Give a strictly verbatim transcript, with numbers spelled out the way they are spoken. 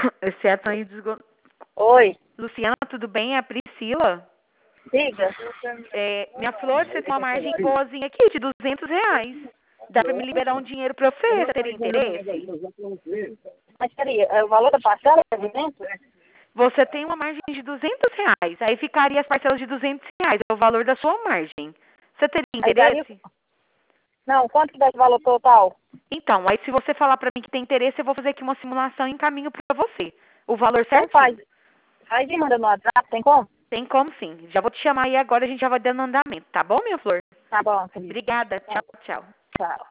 Esse é a Tânia desgo... Oi, Luciana, tudo bem? É a Priscila. diga. É, minha flor, você tem uma margem boazinha aqui de duzentos reais. Dá pra me liberar um dinheiro pra você. Você teria interesse? Mas peraí, é o valor da parcela é dentro? Você tem uma margem de duzentos reais. Aí ficaria as parcelas de duzentos reais. É o valor da sua margem. Você teria Aí daria... interesse? Não, quanto que dá esse valor total? Então, aí se você falar pra mim que tem interesse, eu vou fazer aqui uma simulação e encaminho pra você. O valor Então faz. certinho. Faz e manda no WhatsApp, tem como? Tem como sim. Já vou te chamar aí agora, a gente já vai dando andamento, tá bom, minha flor? Tá bom, querido. Obrigada. Tchau, tchau. Tchau.